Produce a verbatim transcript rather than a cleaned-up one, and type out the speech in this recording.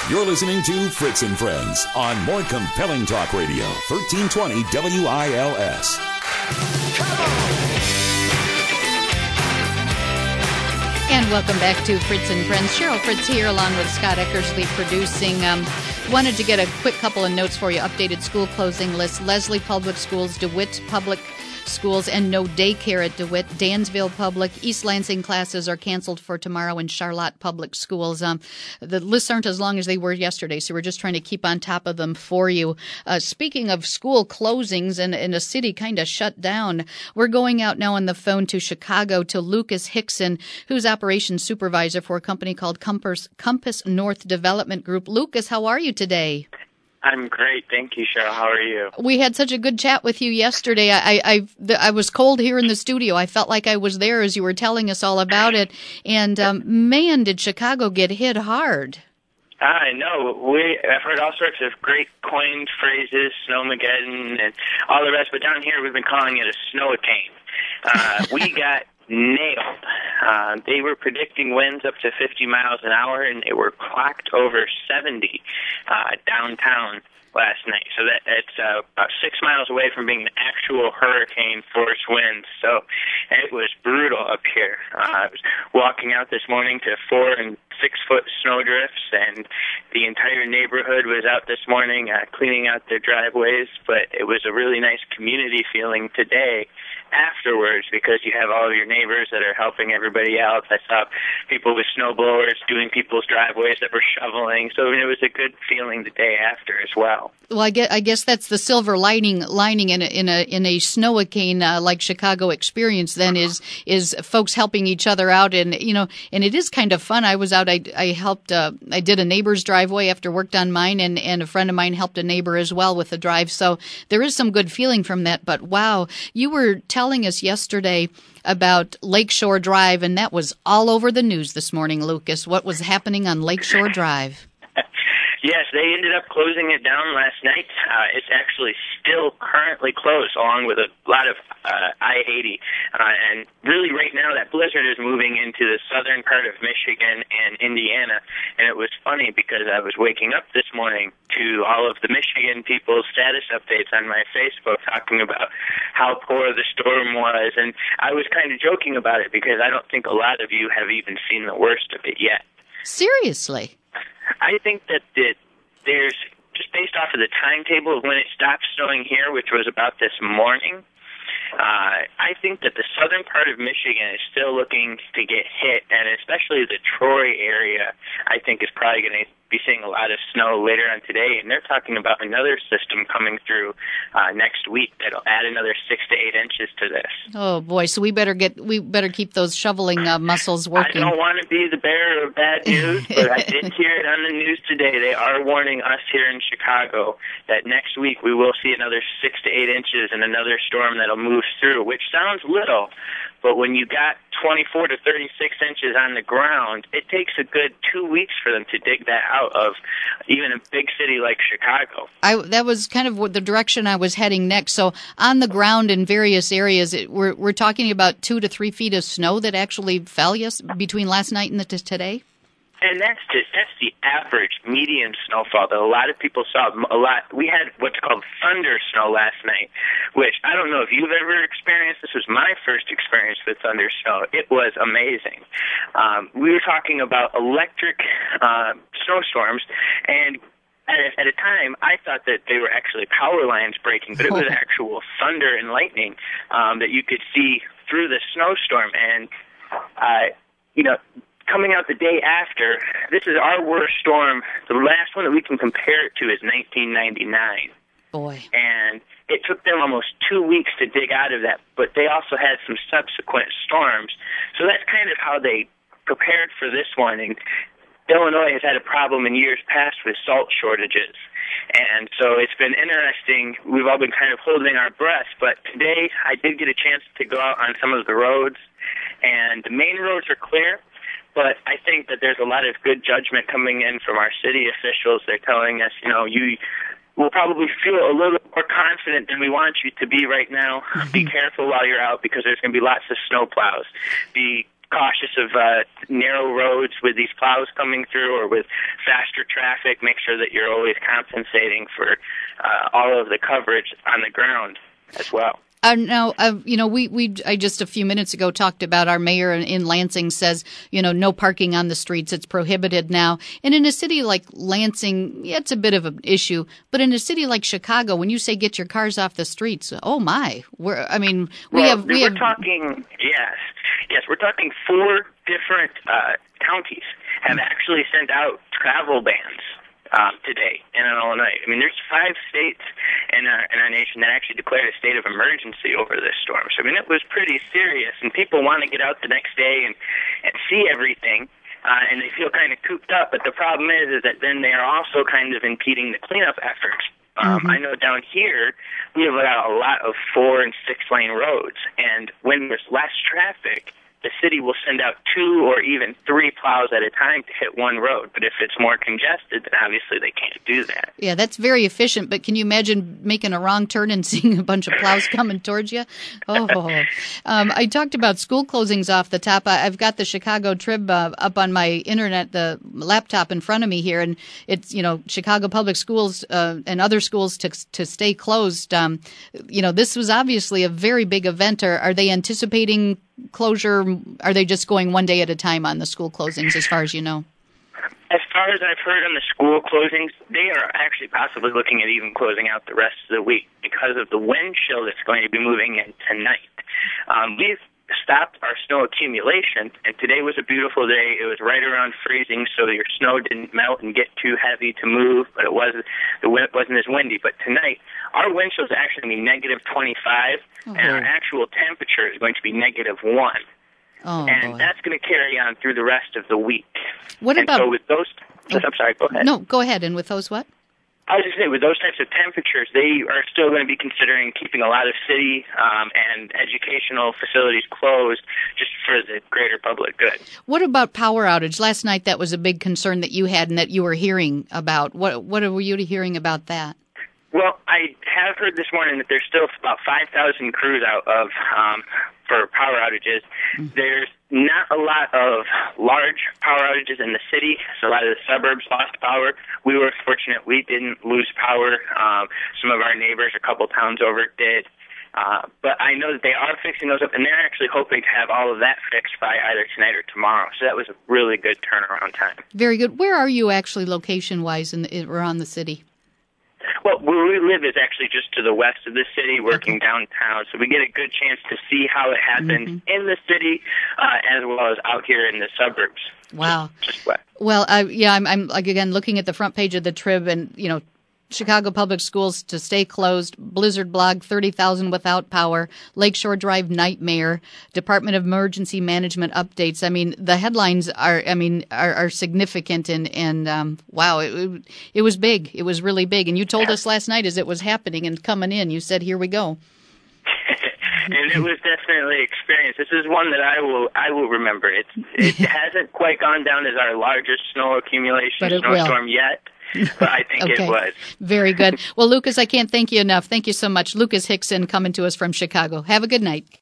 You're listening to Fritz and Friends on more compelling talk radio, thirteen twenty W I L S. And welcome back to Fritz and Friends. Cheryl Fritz here along with Scott Eckersley producing. Um, wanted to get a quick couple of notes for you. Updated school closing list. Leslie Public Schools, DeWitt Public Schools, and no daycare at DeWitt. Dansville Public. East Lansing classes are canceled for tomorrow in Charlotte Public Schools. Um, the lists aren't as long as they were yesterday, so we're just trying to keep on top of them for you. Uh, speaking of school closings and, and a city kind of shut down, we're going out now on the phone to Chicago to Lucas Hickson, who's operations supervisor for a company called Compass, Compass North Development Group. Lucas, how are you today? I'm great. Thank you, Cheryl. How are you? We had such a good chat with you yesterday. I, I, I, I was cold here in the studio. I felt like I was there as you were telling us all about it. And, um, man, did Chicago get hit hard. I know. We, I've heard all sorts of great coined phrases, snowmageddon and all the rest, but down here we've been calling it a snowicane. Uh, we got nailed. Uh, they were predicting winds up to fifty miles an hour, and they were clocked over seventy uh, downtown last night. So that it's uh, about six miles away from being an actual hurricane force winds. So it was brutal up here. Uh, I was walking out this morning to four and six foot snow drifts, and the entire neighborhood was out this morning uh, cleaning out their driveways. But it was a really nice community feeling today afterwards, because you have all of your neighbors that are helping everybody else. I saw people with snow blowers doing people's driveways that were shoveling. So it was a good feeling the day after as well. Well, I guess, I guess that's the silver lining lining in a in a in a snowicane uh, like Chicago experience. Then is is folks helping each other out, and you know, and it is kind of fun. I was out. I I helped. Uh, I did a neighbor's driveway after worked on mine, and and a friend of mine helped a neighbor as well with the drive. So there is some good feeling from that. But wow, you were telling us yesterday about Lakeshore Drive, and that was all over the news this morning, Lucas. What was happening on Lakeshore Drive? Yes, they ended up closing it down last night. Uh, it's actually still currently closed, along with a lot of uh, I eighty. Uh, and really right now that blizzard is moving into the southern part of Michigan and Indiana. And it was funny because I was waking up this morning to all of the Michigan people's status updates on my Facebook talking about how poor the storm was. And I was kind of joking about it because I don't think a lot of you have even seen the worst of it yet. Seriously? I think that the, there's, just based off of the timetable of when it stopped snowing here, which was about this morning, uh, I think that the southern part of Michigan is still looking to get hit, and especially the Troy area, I think, is probably going to be seeing a lot of snow later on today, and they're talking about another system coming through uh, next week that'll add another six to eight inches to this. Oh boy! So we better get we better keep those shoveling uh, muscles working. I don't want to be the bearer of bad news, but I did hear it on the news today. They are warning us here in Chicago that next week we will see another six to eight inches and another storm that'll move through, which sounds little, but when you got twenty-four to thirty-six inches on the ground, it takes a good two weeks for them to dig that out of even a big city like Chicago. I, that was kind of what the direction I was heading next. So on the ground in various areas, it, we're, we're talking about two to three feet of snow that actually fell yes, between last night and the, today? And that's just, that's the average median snowfall that a lot of people saw. A lot. We had what's called thunder snow last night, which I don't know if you've ever experienced. This was my first experience with thunder snow. It was amazing. Um, we were talking about electric uh, snowstorms, and at a, at a time I thought that they were actually power lines breaking, but it was actual thunder and lightning um, that you could see through the snowstorm. And uh, you know. Coming out the day after, this is our worst storm. The last one that we can compare it to is nineteen ninety-nine. Boy. And it took them almost two weeks to dig out of that, but they also had some subsequent storms. So that's kind of how they prepared for this one. And Illinois has had a problem in years past with salt shortages. And so it's been interesting. We've all been kind of holding our breath, but today I did get a chance to go out on some of the roads, and the main roads are clear. But I think that there's a lot of good judgment coming in from our city officials. They're telling us, you know, you will probably feel a little more confident than we want you to be right now. Mm-hmm. Be careful while you're out because there's going to be lots of snow plows. Be cautious of uh, narrow roads with these plows coming through or with faster traffic. Make sure that you're always compensating for uh, all of the coverage on the ground as well. Uh, now, uh, you know, we, we I just a few minutes ago talked about our mayor in, in Lansing says, you know, no parking on the streets. It's prohibited now. And in a city like Lansing, yeah, it's a bit of an issue. But in a city like Chicago, when you say get your cars off the streets, oh, my. We're, I mean, we well, have... we we're have, talking, yes. Yes, we're talking four different uh, counties have actually sent out travel bans Um, today in Illinois. I mean, there's five states in our, in our nation that actually declared a state of emergency over this storm. So, I mean, it was pretty serious, and people want to get out the next day and, and see everything, uh, and they feel kind of cooped up. But the problem is, is that then they are also kind of impeding the cleanup efforts. Um, mm-hmm. I know down here we have got a lot of four and six lane roads, and when there's less traffic, the city will send out two or even three plows at a time to hit one road. But if it's more congested, then obviously they can't do that. Yeah, that's very efficient. But can you imagine making a wrong turn and seeing a bunch of plows coming towards you? Oh, um, I talked about school closings off the top. I, I've got the Chicago Trib uh, up on my internet, the laptop in front of me here, and it's, you know, Chicago Public Schools uh, and other schools to to stay closed. Um, you know, this was obviously a very big event. Are, are they anticipating closure? Are they just going one day at a time on the school closings, as far as you know? As far as I've heard on the school closings, they are actually possibly looking at even closing out the rest of the week because of the wind chill that's going to be moving in tonight. Um, we've stopped our snow accumulation, and today was a beautiful day. It was right around freezing, so your snow didn't melt and get too heavy to move, but it wasn't the wind wasn't as windy. But tonight, our wind chill is actually going to be negative twenty-five, oh, and our actual temperature is going to be negative one. Oh, and boy. That's going to carry on through the rest of the week. What and about? So with those, oh, I'm sorry. Go ahead. No, go ahead. And with those, what? I was just saying, with those types of temperatures, they are still going to be considering keeping a lot of city um, and educational facilities closed just for the greater public good. What about power outage? Last night, that was a big concern that you had and that you were hearing about. What What were you hearing about that? Well, I have heard this morning that there's still about five thousand crews out of um, for power outages. Mm-hmm. There's not a lot of large power outages in the city, so a lot of the suburbs lost power. We were fortunate we didn't lose power. Um, some of our neighbors, a couple towns over, did. Uh, but I know that they are fixing those up, and they're actually hoping to have all of that fixed by either tonight or tomorrow. So that was a really good turnaround time. Very good. Where are you actually location-wise in the, around the city? Well, where we live is actually just to the west of the city, working okay. downtown, so we get a good chance to see how it happens mm-hmm. in the city uh, as well as out here in the suburbs. Wow. Just, just west. Well, uh, yeah, I'm, I'm like again looking at the front page of the Trib, and you know, Chicago Public Schools to stay closed, Blizzard blog, thirty thousand without power, Lakeshore Drive nightmare, Department of Emergency Management updates. I mean, the headlines are, I mean, are, are significant, and, and um, wow, it, it was big. It was really big. And you told us last night as it was happening and coming in, you said, here we go. And it was definitely experience. This is one that I will I will remember. It's, it hasn't quite gone down as our largest snow accumulation snowstorm will. yet. But I think okay. it was. Very good. Well, Lucas, I can't thank you enough. Thank you so much. Lucas Hickson coming to us from Chicago. Have a good night.